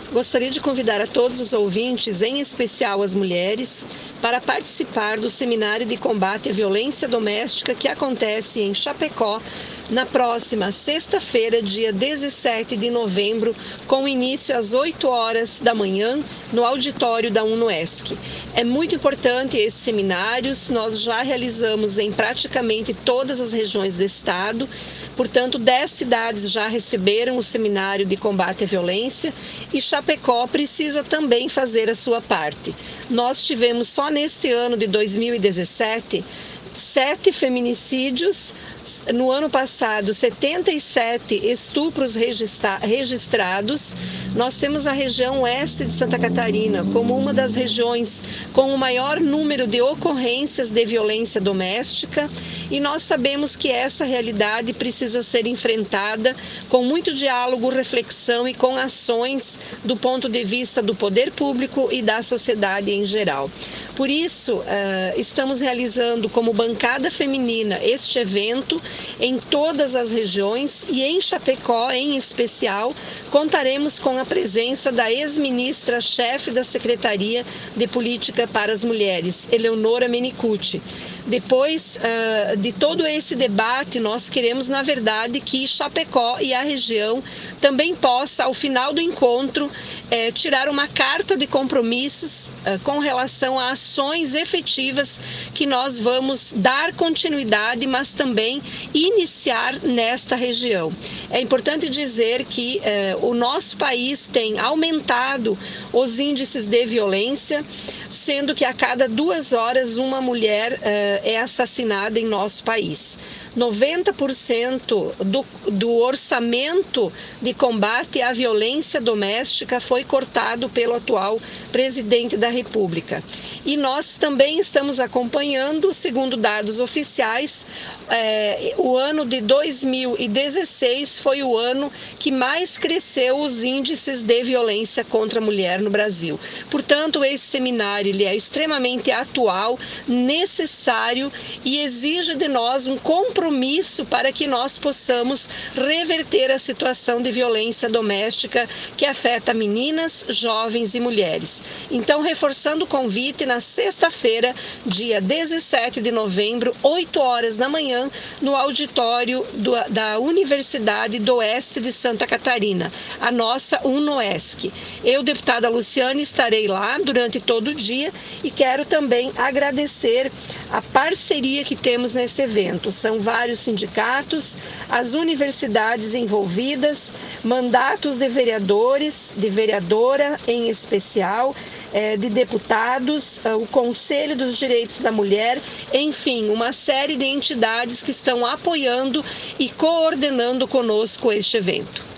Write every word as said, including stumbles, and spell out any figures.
Gostaria de convidar a todos os ouvintes, em especial as mulheres, para participar do Seminário de Combate à Violência Doméstica que acontece em Chapecó na próxima sexta-feira, dia dezessete de novembro, com início às oito horas da manhã, no auditório da UNOESC. É muito importante esses seminários, nós já realizamos em praticamente todas as regiões do estado, portanto, dez cidades já receberam o Seminário de Combate à Violência e Chapecó precisa também fazer a sua parte. Nós tivemos só neste ano de dois mil e dezessete sete feminicídios. No ano passado, setenta e sete estupros registra- registrados. Nós temos a região oeste de Santa Catarina como uma das regiões com o maior número de ocorrências de violência doméstica e nós sabemos que essa realidade precisa ser enfrentada com muito diálogo, reflexão e com ações do ponto de vista do poder público e da sociedade em geral. Por isso, uh, estamos realizando como bancada feminina este evento em todas as regiões e em Chapecó, em especial, contaremos com a presença da ex-ministra-chefe da Secretaria de Política para as Mulheres, Eleonora Menicucci. Depois uh, de todo esse debate, nós queremos, na verdade, que Chapecó e a região também possa, ao final do encontro, eh, tirar uma carta de compromissos uh, com relação a ações efetivas que nós vamos dar continuidade, mas também iniciar nesta região. É importante dizer que eh, o nosso país tem aumentado os índices de violência, sendo que a cada duas horas uma mulher eh, é assassinada em nosso país. noventa por cento do, do orçamento de combate à violência doméstica foi cortado pelo atual presidente da República. E nós também estamos acompanhando, segundo dados oficiais, eh, o ano de dois mil e dezesseis foi o ano que mais cresceu os índices de violência contra a mulher no Brasil. Portanto, esse seminário ele é extremamente atual, necessário e exige de nós um compromisso para que nós possamos reverter a situação de violência doméstica que afeta meninas, jovens e mulheres. Então, reforçando o convite, na sexta-feira, dia dezessete de novembro, oito horas da manhã, no auditório do, da Universidade do Oeste de Santa Catarina, a nossa UNOESC. Eu, deputada Luciane, estarei lá durante todo o dia e quero também agradecer a parceria que temos nesse evento. São vários sindicatos, as universidades envolvidas, mandatos de vereadores, de vereadora em especial, de deputados, o Conselho dos Direitos da Mulher, enfim, uma série de entidades que estão apoiando e coordenando conosco este evento.